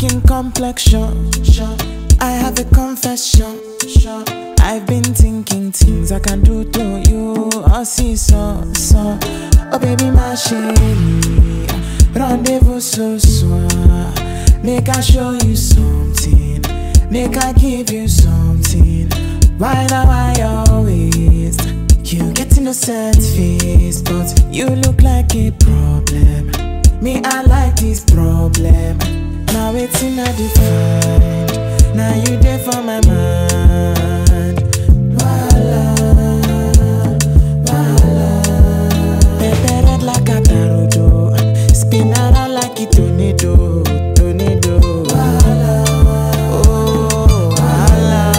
skin complexion. I have a confession. I've been thinking things I can do to you. Oh, see, so. Oh, baby, my shady. Rendezvous so soir. Make I show you something. Make I give you something. Why now I always? You get innocent face, but you look like a problem. Me, I like this problem. Now it's in a define. Now you there for my mind. Voila, voila. Pepe red like a tarodo. Spin around like a tornado. Voila, oh, voila.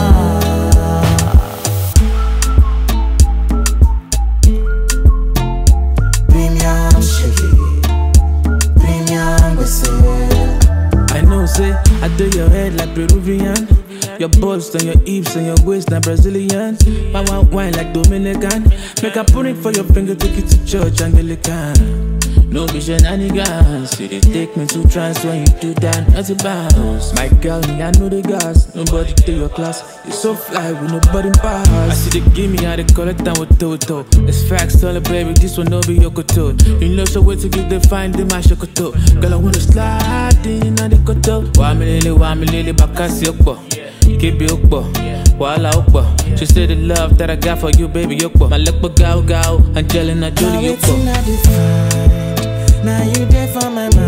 Premium shiggy. Premium whistle. I know, say, I do your head like Peruvian. Your bust and your hips and your waist like Brazilian. My wine like Dominican. Make a put it for your finger, take it to church Anglican. No be shenanigans. You did take me to trance when you do that, not a bounce. My girl, me, I know the gas. Nobody take your class. You so fly with nobody pass. I see they give me how they call it down with Toto. It's facts, tell her, baby, this one no be your koto. You know, so wait to get the find in my shokoto. Girl, I wanna slide in on the koto. Wa me lily, bakasi okbo. Keep it okbo. Wala okbo. She said the love that I got for you, baby, okbo. My luck gao, Angelina Jolie okbo. Now you there for my mind.